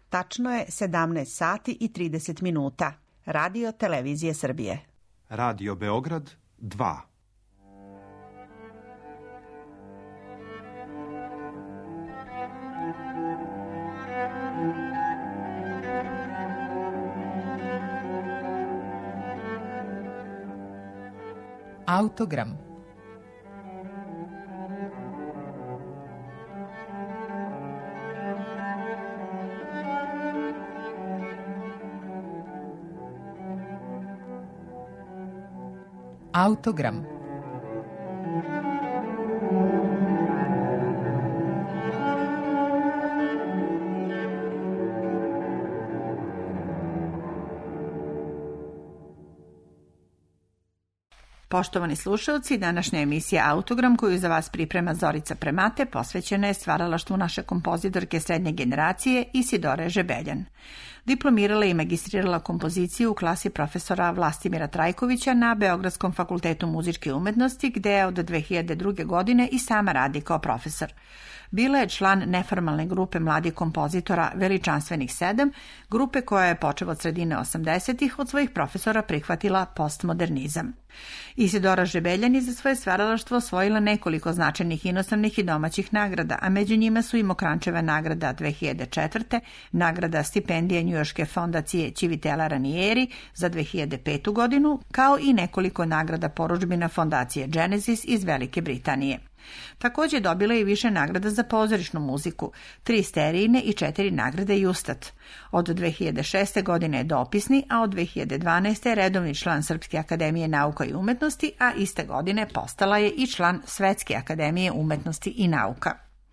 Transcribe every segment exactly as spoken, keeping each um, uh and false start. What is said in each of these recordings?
Tačno je sedamnaest sati i trideset minuta. Radio Televizije Srbije. Radio Beograd dva. Autogram. Autogram. Poštovani slušalci, današnja emisija Autogram koju za vas priprema Zorica Premate posvećena je stvaralaštvu naše kompozitorke srednje generacije Isidore Žebeljan. Diplomirala i magistrirala kompoziciju u klasi profesora Vlastimira Trajkovića na Beogradskom fakultetu muzičke umetnosti, gde je od dve hiljade druge. godine i sama radi kao profesor. Bila je član neformalne grupe mladih kompozitora Veličanstvenih sedam, grupe koja je počeo od sredine osamdesetih od svojih profesora prihvatila postmodernizam. Isidora Žebeljan je za svoje stvaralaštvo osvojila nekoliko značajnih inostranih i domaćih nagrada, a među njima su i Mokrančeva nagrada dve hiljade četvrte. nagrada stipendije njujorške fondacije Civitella Ranieri za dve hiljade petu. godinu, kao i nekoliko nagrada porudžbina fondacije Genesis iz Velike Britanije. Također dobila je i više nagrada za pozorišnu muziku, tri sterijine i četiri nagrade Justat. Od dve hiljade šeste. godine je dopisni, a od dve hiljade dvanaeste. je redovni član Srpske akademije nauka i umetnosti, a iste godine postala je i član Svetske akademije umetnosti i nauka.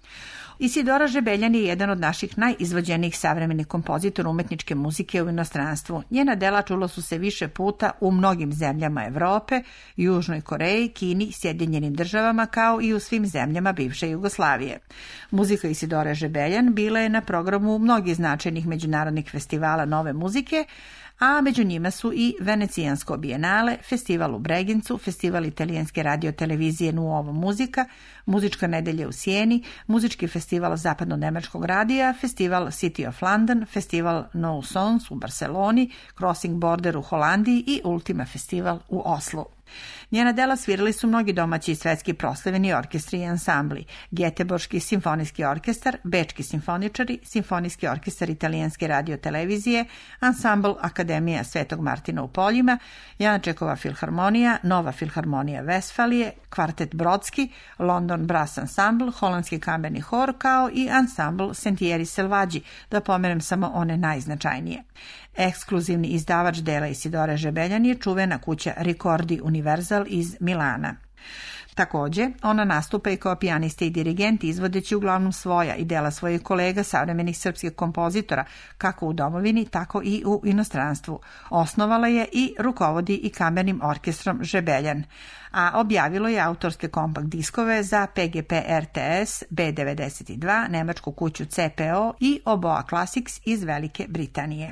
Isidora Žebeljan je jedan od naših najizvođenijih savremenih kompozitora umetničke muzike u inostranstvu. Njena dela čulo su se više puta u mnogim zemljama Evrope, Južnoj Koreji, Kini, Sjedinjenim državama, kao i u svim zemljama bivše Jugoslavije. Muzika Isidore Žebeljan bila je na programu mnogih značajnih međunarodnih festivala nove muzike, a među njima su i Venecijansko bijenale, festival u Bregencu, festival italijanske radiotelevizije Nuovo muzika, muzička nedelja u Sijeni, muzički festival zapadno-nemačkog radija, festival City of London, festival No Sons u Barceloni, Crossing Border u Holandiji i Ultima festival u Oslu. Njena dela svirali su mnogi domaći i svetski proslavljeni orkestri i ansambli, Gjeteborški simfonijski orkestar, Bečki simfoničari, Simfonijski orkestar italijanske radiotelevizije, ansambl Akademija Svetog Martina u Poljima, Janačekova filharmonija, Nova filharmonija Vestfalije, Kvartet Brodski, London Brass Ensemble, Holandski kamerni hor, kao i ansambl Sentieri Selvađi, da pomenem samo one najznačajnije. Ekskluzivni izdavač dela Isidore Žebeljan je čuvena kuća Ricordi Universal iz Milana. Također, ona nastupa i kao pijanista i dirigent, izvodeći uglavnom svoja i dela svojih kolega savremenih srpskih kompozitora, kako u domovini, tako i u inostranstvu. Osnovala je i rukovodi i kamernim orkestrom Žebeljan, a objavilo je autorske kompakt diskove za P G P R T S B devedeset dva, nemačku kuću C P O i Oboa Classics iz Velike Britanije.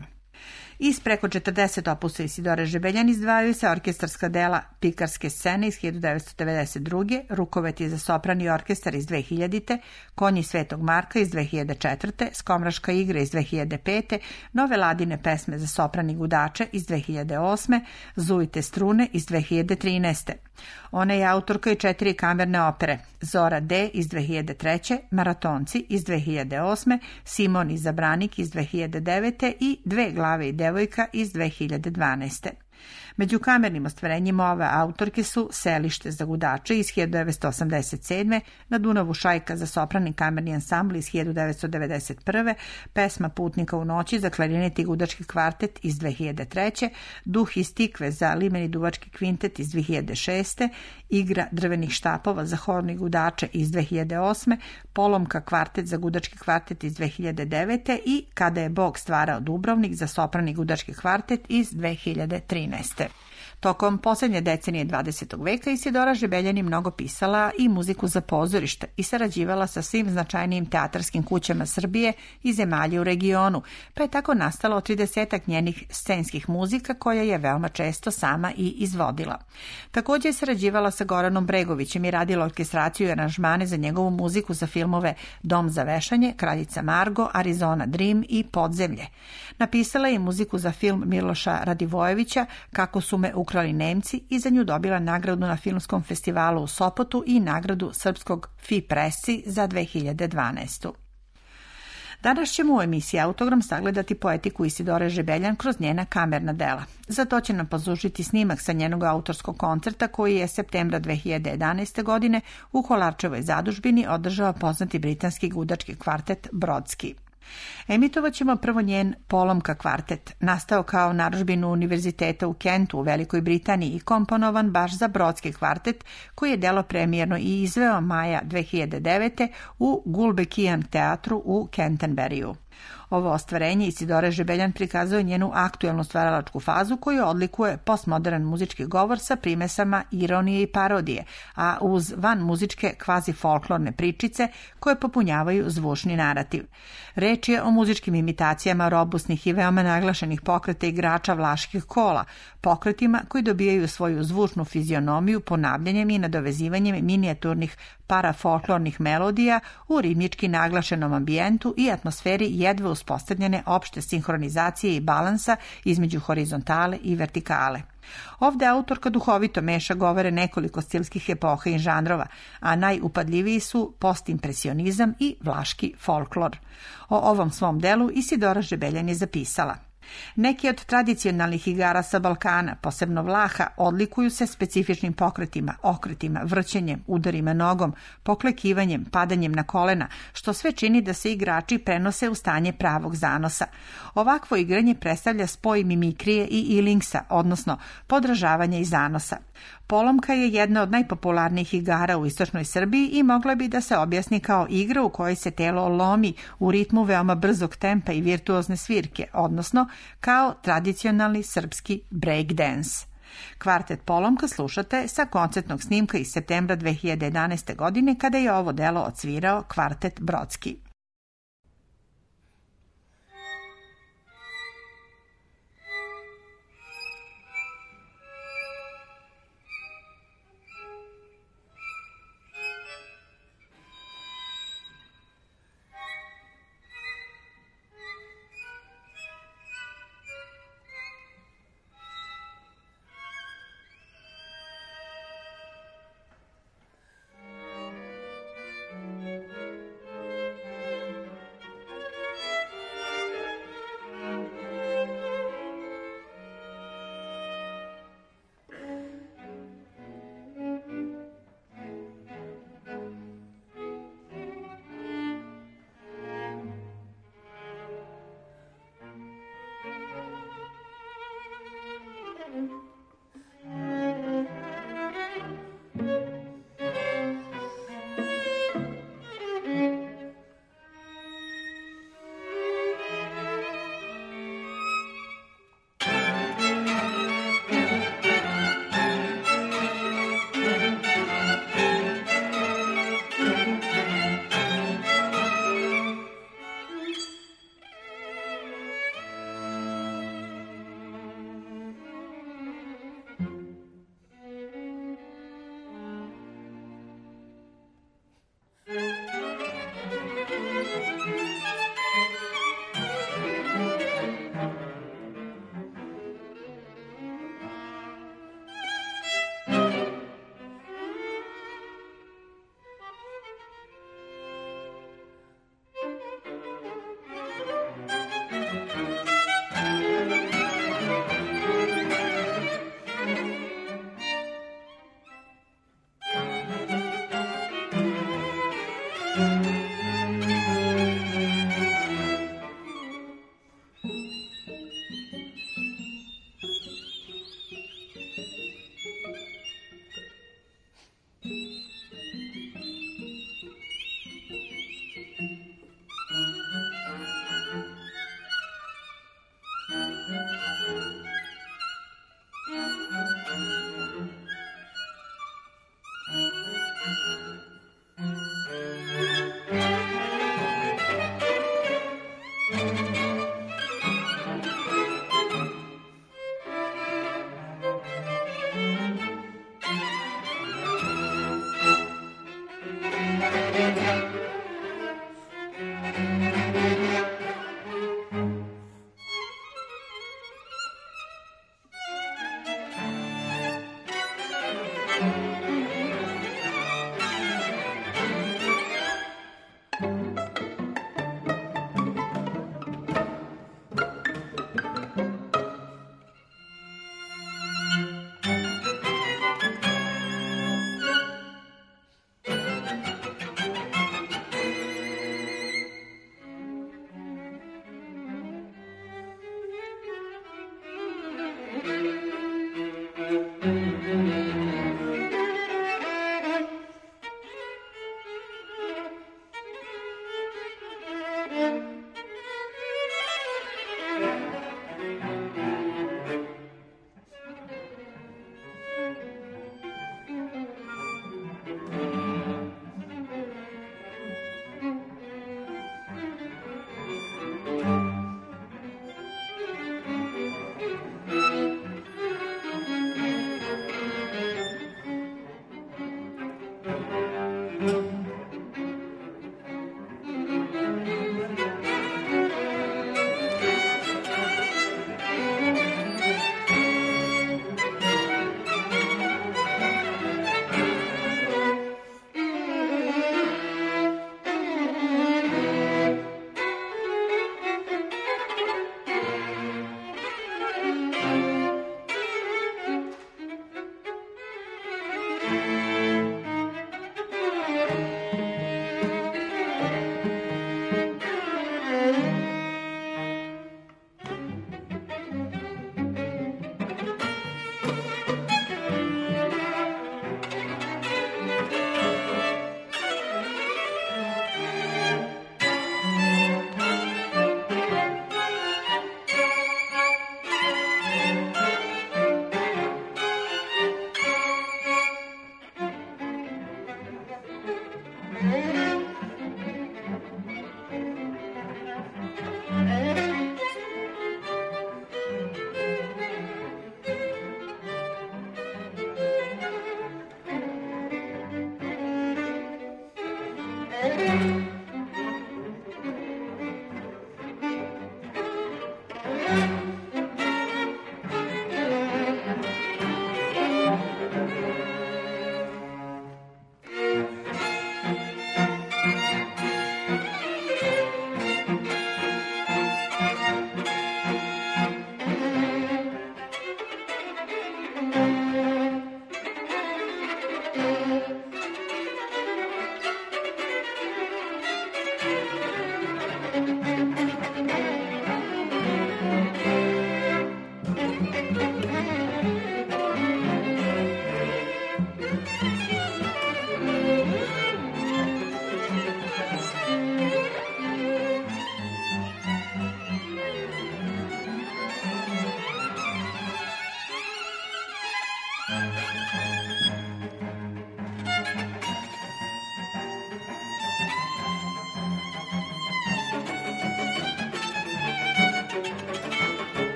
Iz preko četrdeset opusa Isidore Žebeljan izdvajaju se orkestarska dela Pikarske scene iz hiljadu devetsto devedeset druge. Rukoveti za sopran i orkestar iz dve hiljadite. Konji Svetog Marka iz dve hiljade četvrte. Skomraška igra iz dve hiljade pete. Nove ladine pesme za sopran i gudače iz dve hiljade osme. Zujte strune iz dve hiljade trinaeste. Ona je autorka i četiri kamerne opere: Zora D iz dve hiljade treće, Maratonci iz dve hiljade osme, Simon i Zabranik iz dve hiljade devete i Dve glave i devojka iz dve hiljade dvanaeste. Među kamernim ostvarenjima ove autorke su Selište za gudače iz hiljadu devetsto osamdeset sedme, Na Dunavu šajka za sopran i kamerni ansambl iz hiljadu devetsto devedeset prve, Pesma Putnika u noći za klarinet i gudački kvartet iz dve hiljade treće, Duh iz tikve za limeni duvački kvintet iz dve hiljade šeste, Igra drvenih štapova za horn i gudače iz dve hiljade osme, Polomka kvartet za gudački kvartet iz dve hiljade devete i Kada je Bog stvarao Dubrovnik za sopran i gudački kvartet iz dve hiljade trinaeste. Tokom posljednje decenije dvadesetog veka Isidora Žebeljan je mnogo pisala i muziku za pozorište i sarađivala sa svim značajnijim teatarskim kućama Srbije i zemalja u regionu, pa je tako nastalo tridesetak njenih scenskih muzika koje je veoma često sama i izvodila. Također je sarađivala sa Goranom Bregovićem i radila orkestraciju i aranžmane za njegovu muziku za filmove Dom za vešanje, Kraljica Margo, Arizona Dream i Podzemlje. Napisala je muziku za film Miloša Radivojevića Kako su me ukrali Nemci i za nju dobila nagradu na Filmskom festivalu u Sopotu i nagradu Srpskog Fi Pressi za dve hiljade dvanaestu. Danas ćemo u emisiji Autogram sagledati poetiku Isidore Žebeljan kroz njena kamerna dela. Za to će nam poslužiti snimak sa njenog autorskog koncerta koji je septembra dve hiljade jedanaeste. godine u Kolarčevoj zadužbini održao poznati britanski gudački kvartet Brodski. Emitovat ćemo prvo njen Polomka kvartet, nastao kao narudžbinu Univerziteta u Kentu u Velikoj Britaniji i komponovan baš za Brodski kvartet, koji je delo premijerno i izveo maja dve hiljade devete. u Gulbenkian teatru u Canterburyju. Ovo ostvarenje Isidore Žebeljan prikazuje njenu aktuelnu stvaralačku fazu koju odlikuje postmodern muzički govor sa primesama ironije i parodije, a uz van muzičke kvazi folklorne pričice koje popunjavaju zvučni narativ. Reč je o muzičkim imitacijama robustnih i veoma naglašenih pokreta igrača vlaških kola, pokretima koji dobijaju svoju zvučnu fizionomiju ponavljanjem i nadovezivanjem minijaturnih parafolklornih melodija u ritmički naglašenom ambijentu i atmosferi jedva uspostavljene opšte sinhronizacije i balansa između horizontale i vertikale. Ovde autorka duhovito meša govore nekoliko stilskih epoha i žanrova, a najupadljiviji su postimpresionizam i vlaški folklor. O ovom svom delu Isidora Žebeljan je zapisala: neki od tradicionalnih igara sa Balkana, posebno Vlaha, odlikuju se specifičnim pokretima, okretima, vrćenjem, udarima nogom, poklekivanjem, padanjem na kolena, što sve čini da se igrači prenose u stanje pravog zanosa. Ovakvo igranje predstavlja spoj mimikrije i ilingsa, odnosno podražavanja i zanosa. Polomka je jedna od najpopularnijih igara u istočnoj Srbiji i mogla bi da se objasni kao igra u kojoj se telo lomi u ritmu veoma brzog tempa i virtuozne svirke, odnosno kao tradicionalni srpski breakdance. Kvartet Polomka slušate sa koncertnog snimka iz septembra dve hiljade jedanaeste. godine kada je ovo delo odsvirao kvartet Brodski.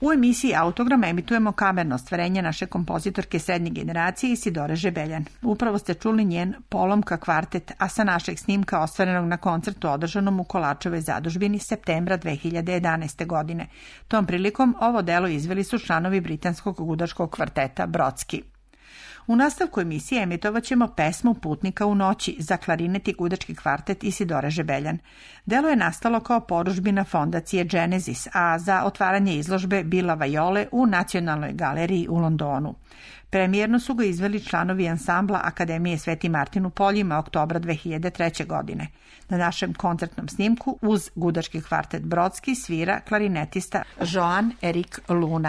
U emisiji Autogram emitujemo kamerno ostvarenje naše kompozitorke srednje generacije Isidore Žebeljan. Upravo ste čuli njen Polomka kvartet, a sa našeg snimka ostvarenog na koncertu održanom u Kolačevoj zadužbini septembra dve hiljade jedanaeste. godine. Tom prilikom ovo delo izveli su članovi britanskog gudačkog kvarteta Brodski. U nastavku emisije emitovat ćemo pesmu Putnika u noći za klarinet i gudački kvartet Isidore Žebeljan. Delo je nastalo kao porudžbina fondacije Genesis, a za otvaranje izložbe Bila Vajole u Nacionalnoj galeriji u Londonu. Premijerno su ga izveli članovi ansambla Akademije Sveti Martin u Poljima oktobra dve hiljade treće. godine. Na našem koncertnom snimku uz gudački kvartet Brodski svira klarinetista Joan Erik Luna.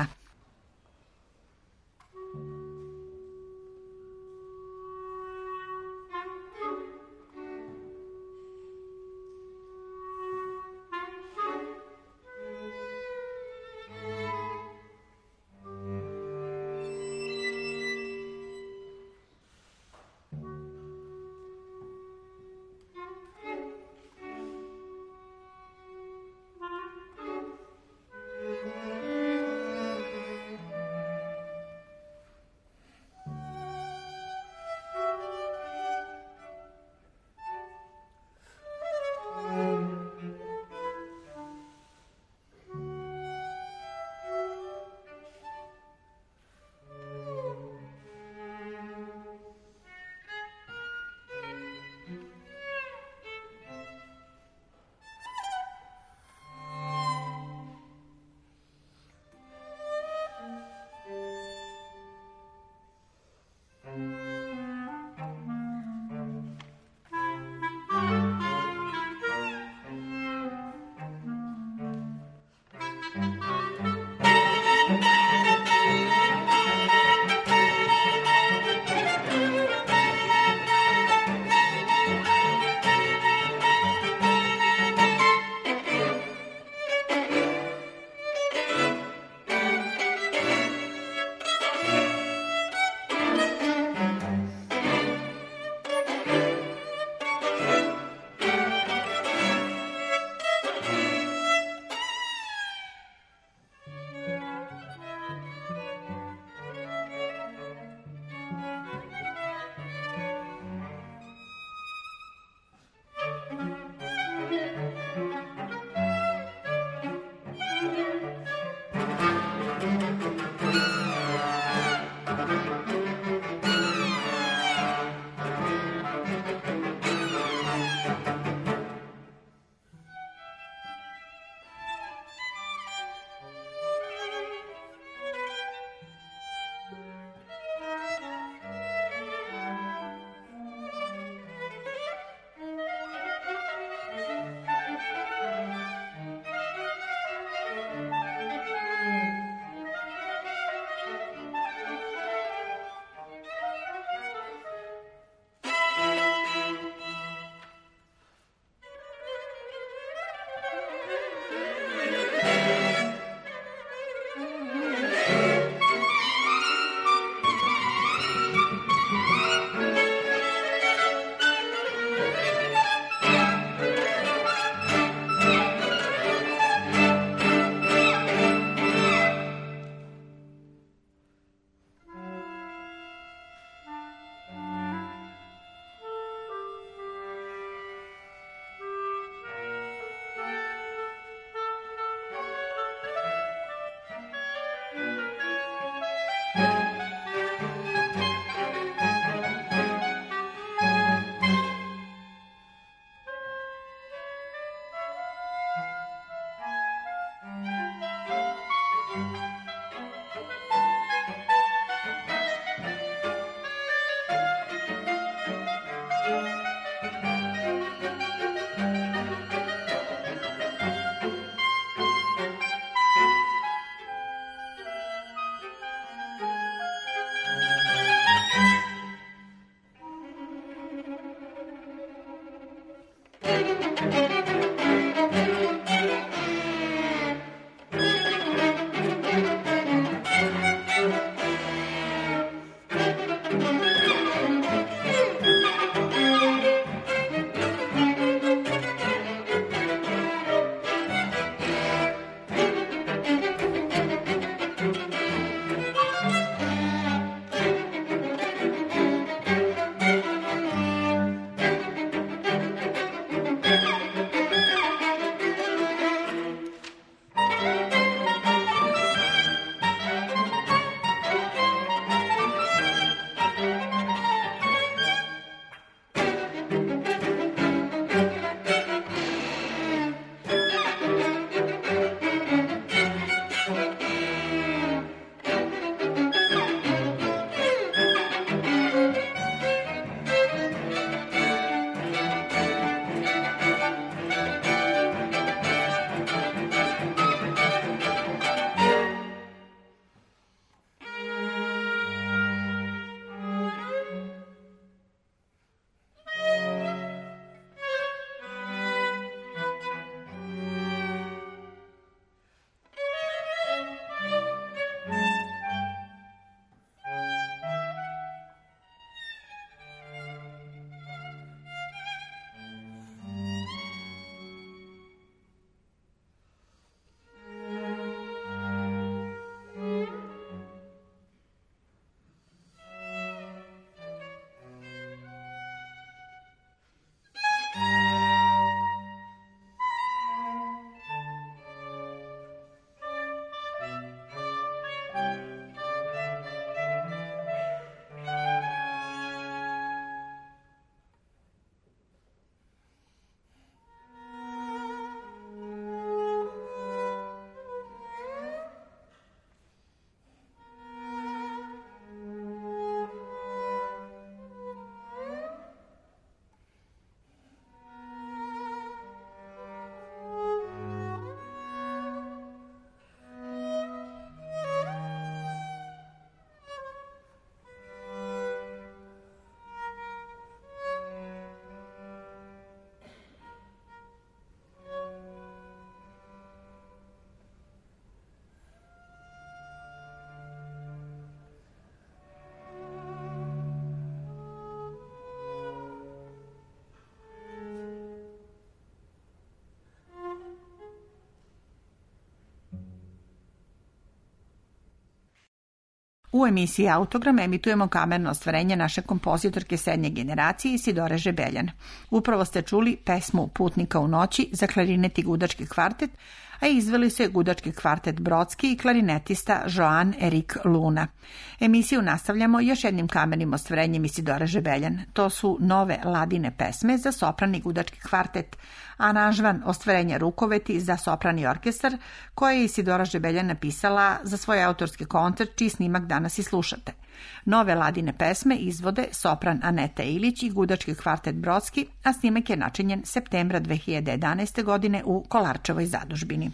U emisiji Autogram emitujemo kamerno ostvarenje naše kompozitorke srednje generacije Isidore Žebeljan. Upravo ste čuli pesmu Putnika u noći za klarinet i gudački kvartet, a izveli su je gudački kvartet Brodski i klarinetista Joan Erik Luna. Emisiju nastavljamo još jednim kamernim ostvarenjem Isidore Žebeljan. To su nove Ladine pesme za sopran i gudački kvartet, aranžman ostvarenja Rukoveti za sopran i orkestar, koje je Isidora Žebeljan napisala za svoj autorski koncert, čiji snimak danas i slušate. Nove Ladine pesme izvode sopran Aneta Ilić i gudački kvartet Brodski, a snimak je načinjen septembra dve hiljade jedanaeste. godine u Kolarčevoj zadužbini.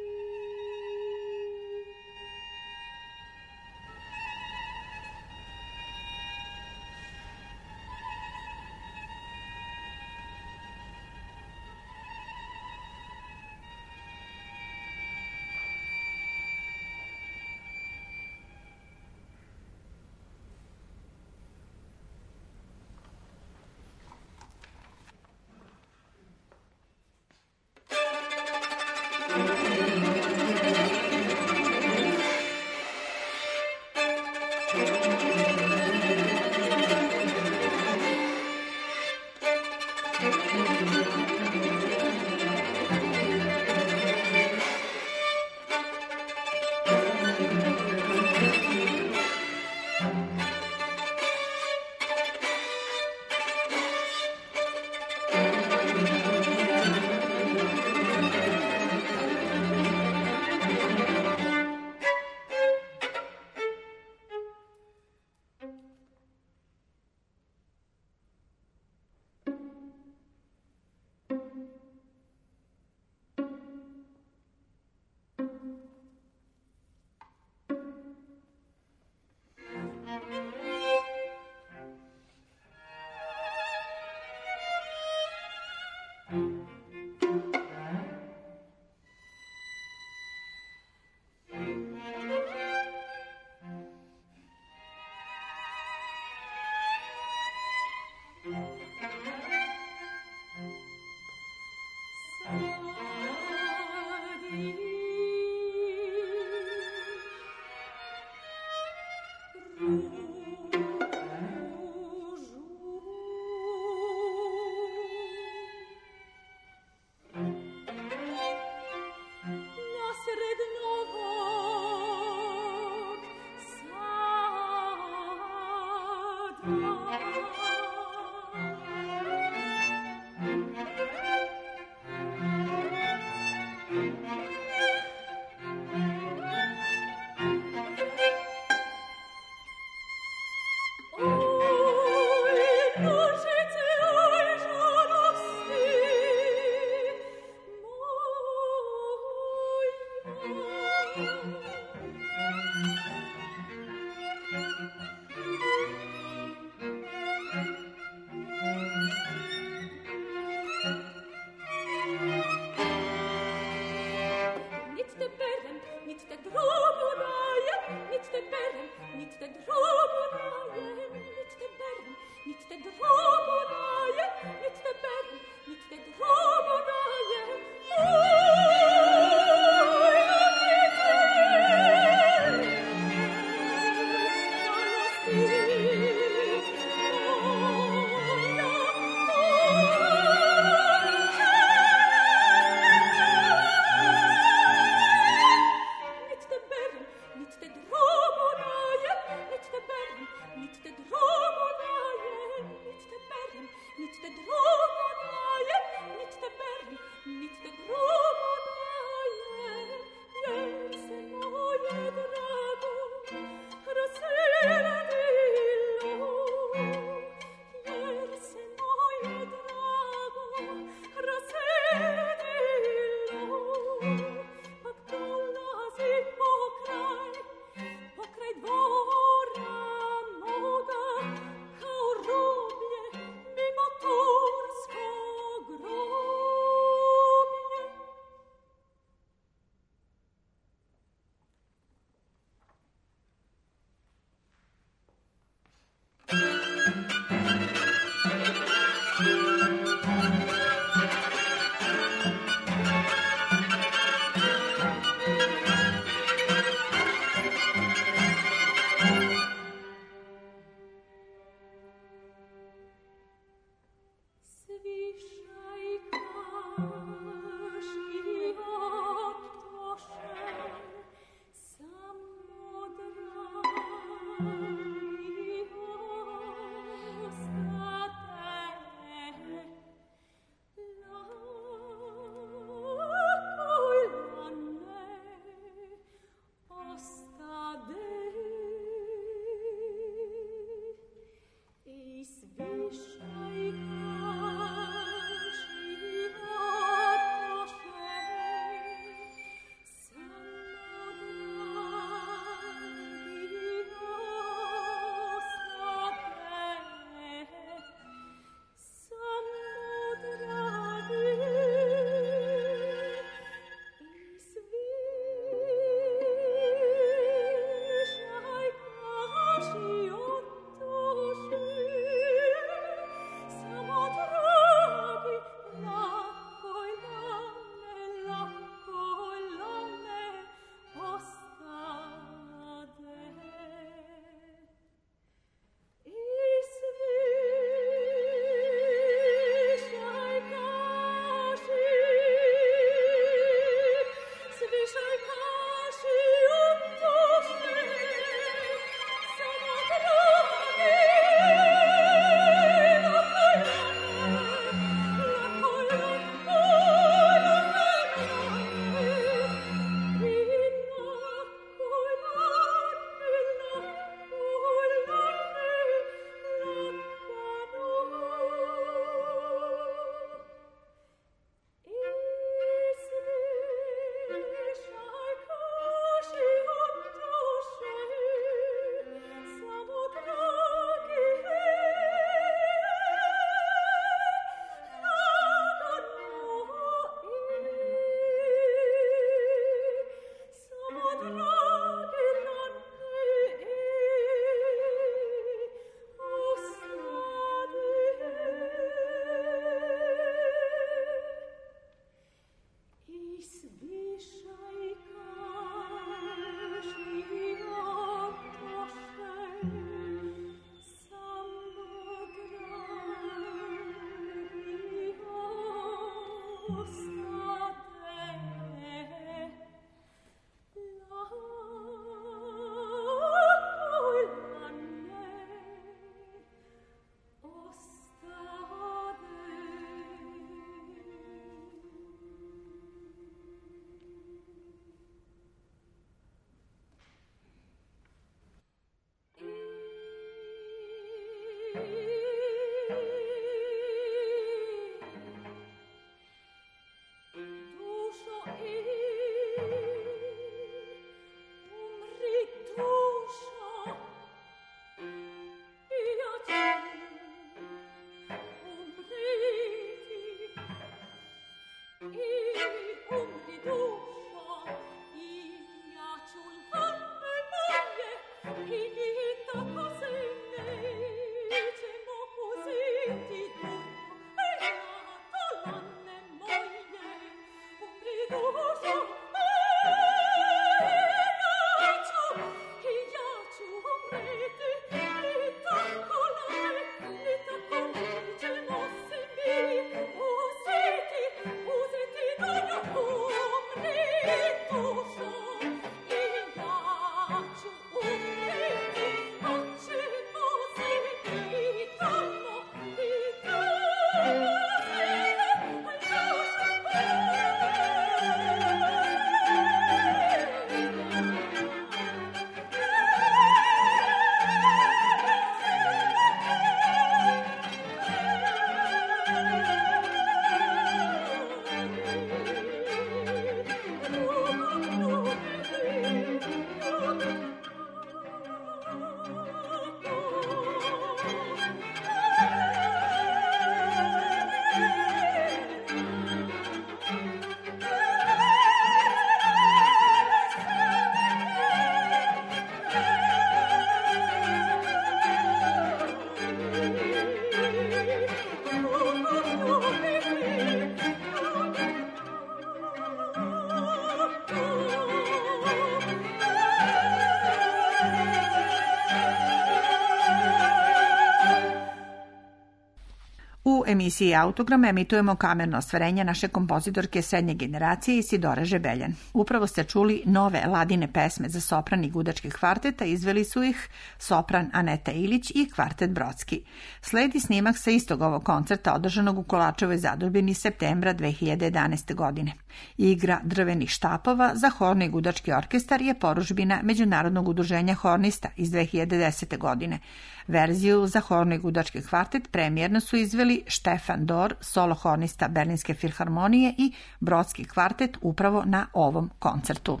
U emisiji Autogram emitujemo kamerno ostvarenje naše kompozitorke srednje generacije Isidore Žebeljan. Upravo ste čuli nove Ladine pesme za sopran i gudački kvartet, a izveli su ih sopran Aneta Ilić i kvartet Brodski. Sledi snimak sa istog ovog koncerta održanog u Kolačevoj zadužbini septembra dve hiljade jedanaeste. godine. Igra drvenih štapova za horni i gudački orkestar je porudžbina Međunarodnog udruženja hornista iz dve hiljade desete. godine. Verziju za horni i gudački kvartet premijerno su izveli Štefan Dor, solo hornista Berlinske filharmonije i Brodski kvartet upravo na ovom koncertu.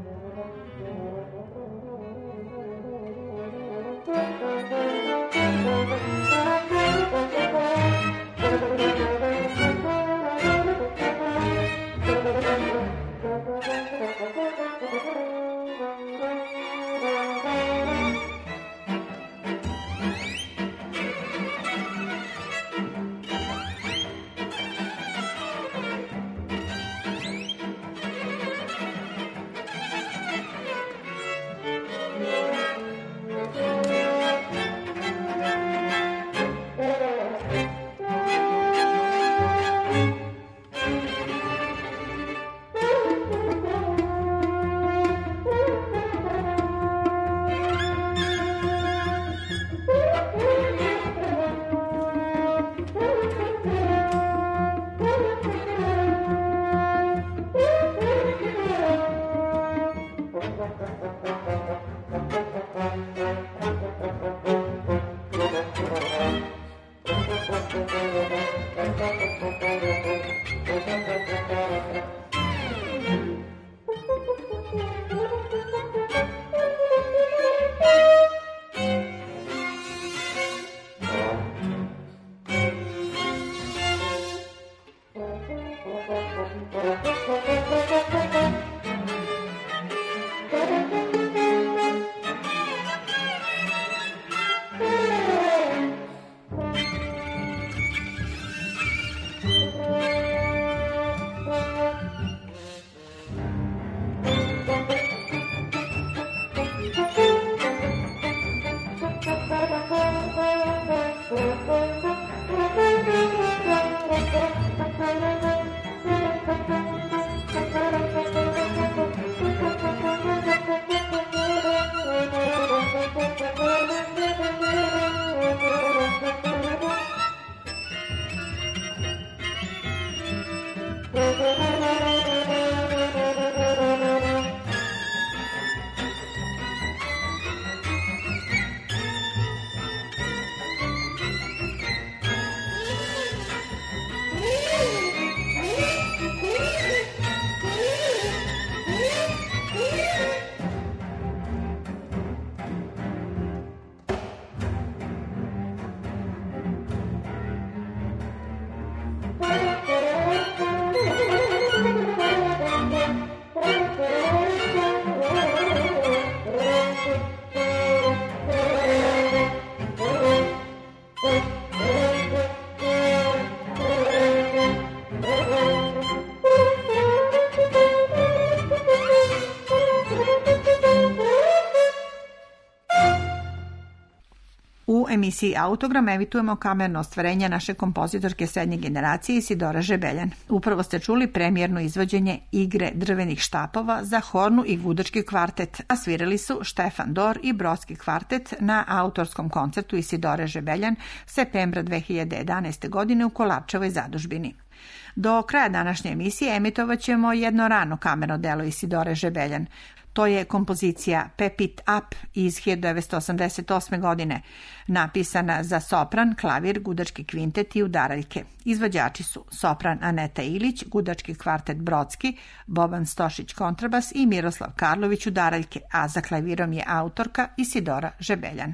Thank you. U emisiji Autogram emitujemo kamerno ostvarenje naše kompozitorke srednje generacije Isidore Žebeljan. Upravo ste čuli premijerno izvođenje Igre drvenih štapova za hornu i gudački kvartet, a svirali su Štefan Dor i Brodski kvartet na autorskom koncertu Isidore Žebeljan septembra dve hiljade jedanaeste. godine u Kolapčevoj zadužbini. Do kraja današnje emisije emitovat ćemo jedno rano kamerno delo Isidore Žebeljan. To je kompozicija Pep It Up iz hiljadu devetsto osamdeset osme. godine, napisana za sopran, klavir, gudački kvintet i udaraljke. Izvođači su sopran Aneta Ilić, gudački kvartet Brodski, Boban Stošić kontrabas i Miroslav Karlović udaraljke, a za klavirom je autorka Isidora Žebeljan.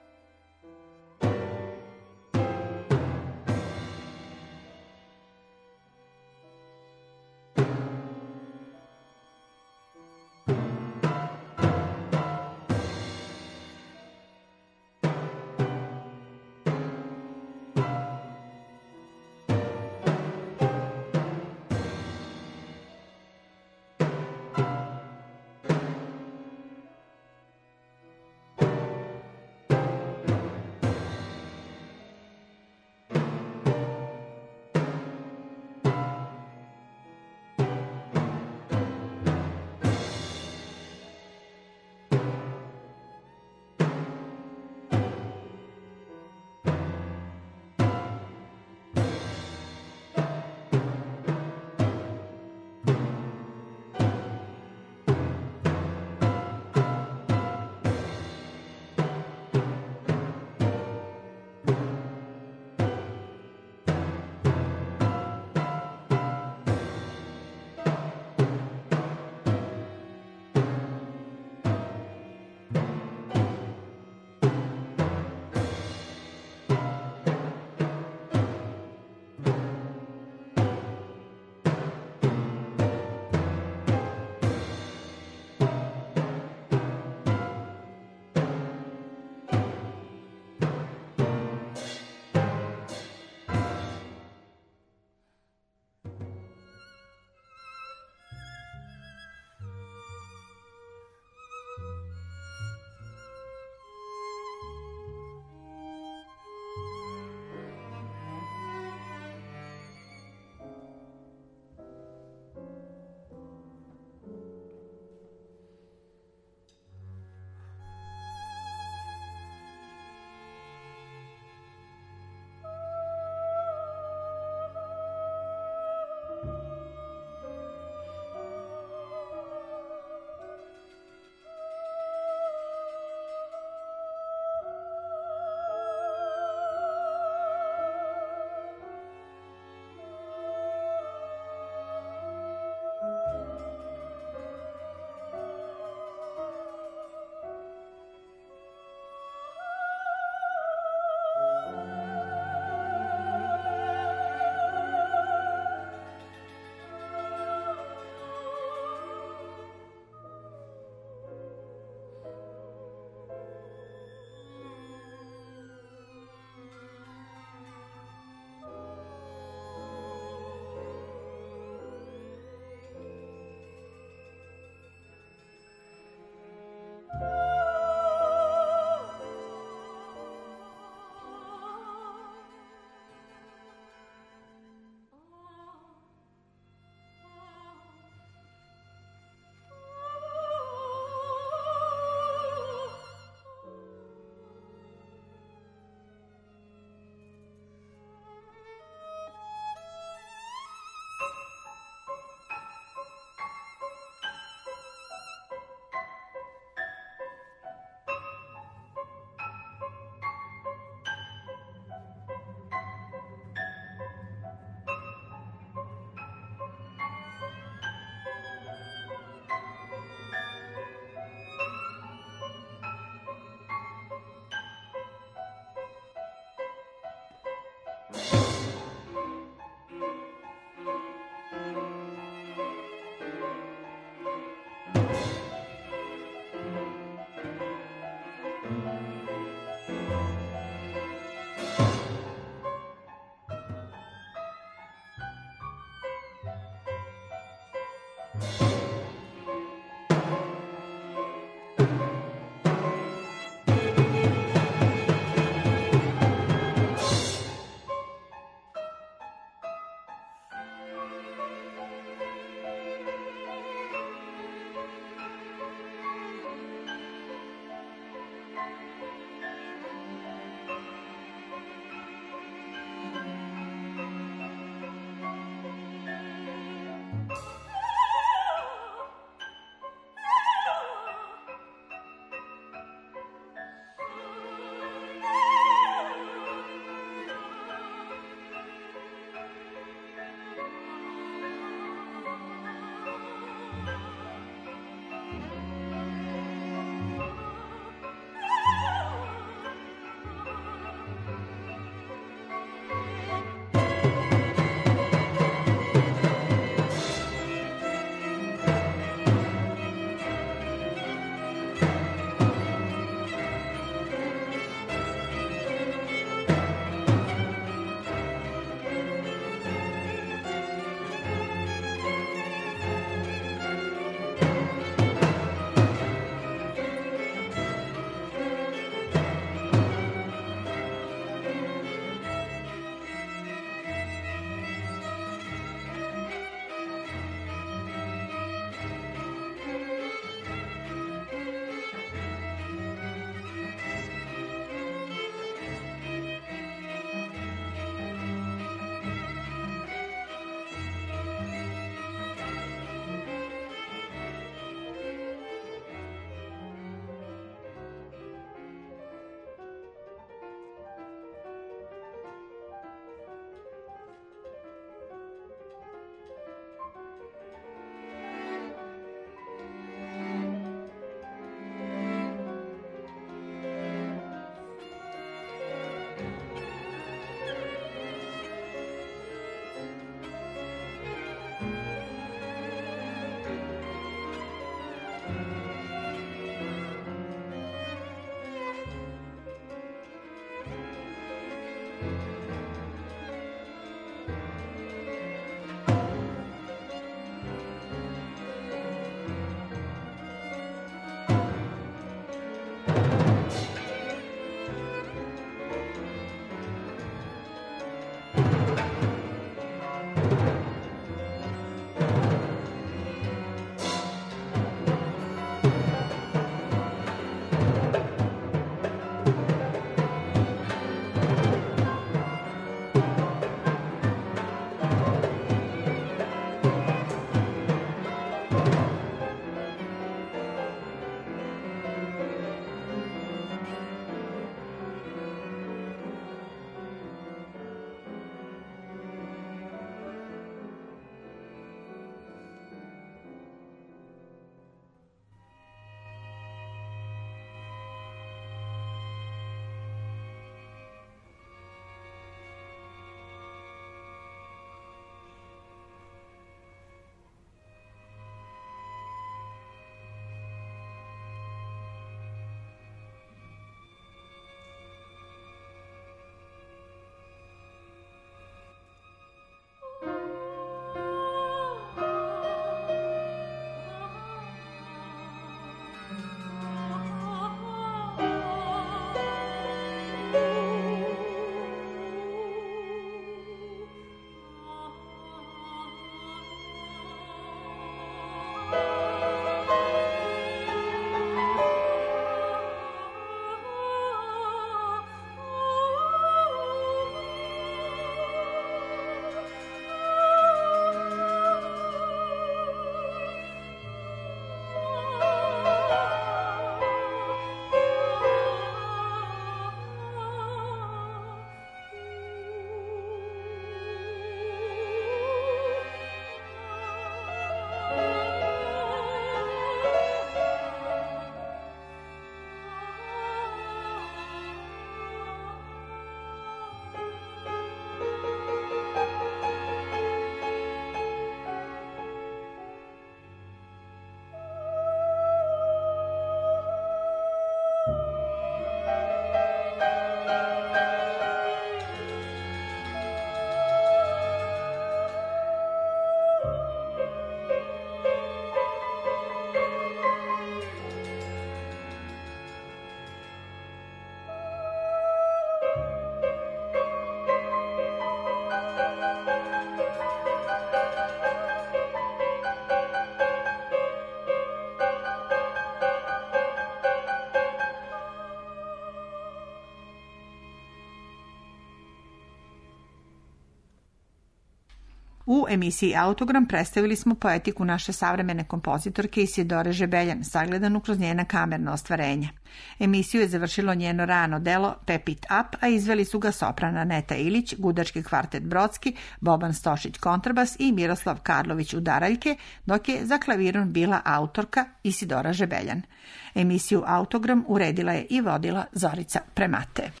U emisiji Autogram predstavili smo poetiku naše savremene kompozitorke Isidore Žebeljan, sagledanu kroz njena kamerna ostvarenja. Emisiju je završilo njeno rano delo Pep It Up, a izveli su ga soprana Neta Ilić, gudački kvartet Brodski, Boban Stošić kontrabas i Miroslav Karlović udaraljke, dok je za klavirom bila autorka Isidora Žebeljan. Emisiju Autogram uredila je i vodila Zorica Premate.